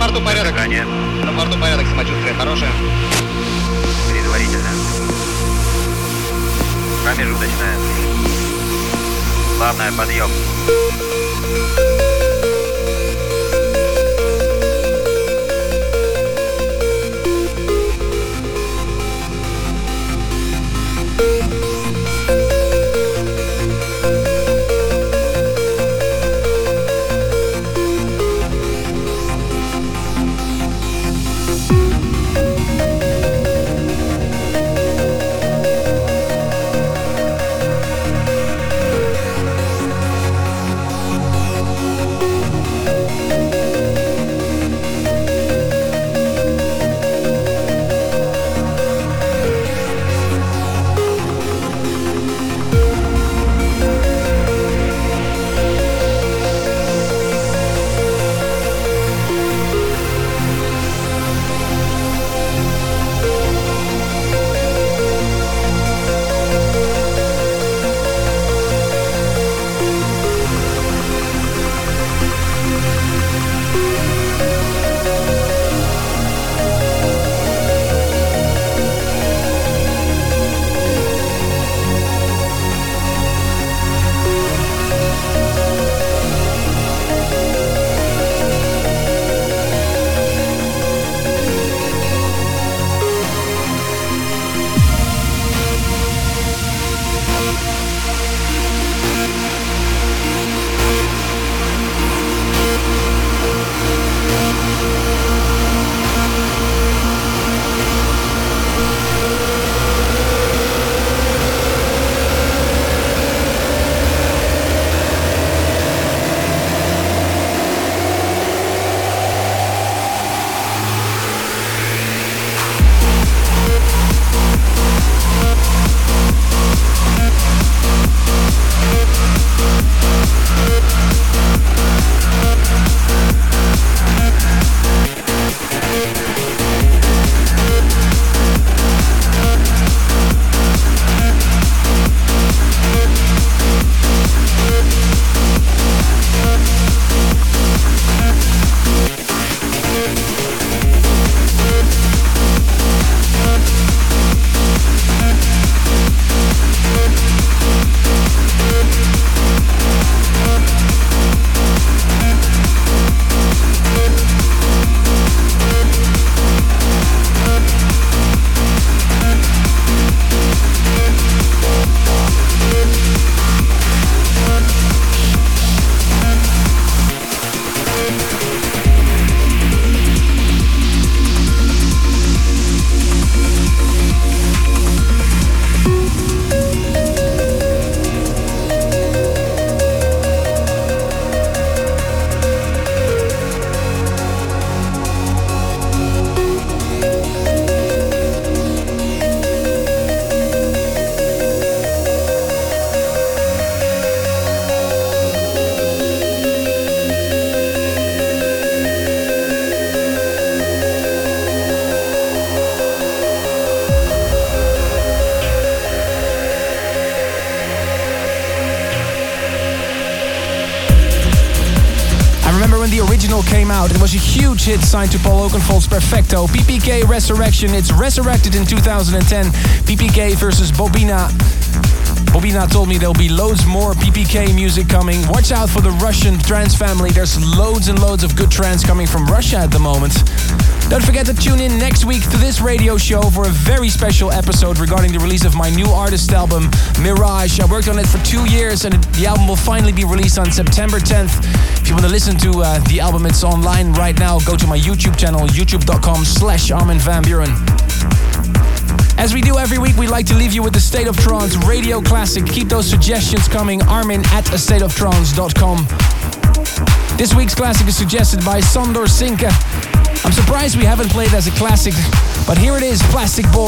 борту порядок. Дыхание. На борту порядок, самочувствие хорошее. Предварительно. Промежуточная. Главное, подъем. Came out. It was a huge hit signed to Paul Oakenfold's Perfecto. PPK Resurrection. It's resurrected in 2010. PPK versus Bobina. Bobina told me there'll be loads more PPK music coming. Watch out for the Russian trance family. There's loads and loads of good trance coming from Russia at the moment. Don't forget to tune in next week to this radio show for a very special episode regarding the release of my new artist album, Mirage. I worked on it for 2 years and the album will finally be released on September 10th. If you want to listen to the album, it's online right now. Go to my YouTube channel, youtube.com/Armin van Buuren. As we do every week, we like to leave you with the State of Trance radio classic. Keep those suggestions coming. Armin@astateoftrance.com. This week's classic is suggested by Sandor Sinke. I'm surprised we haven't played it as a classic, but here it is, Plastic Boy.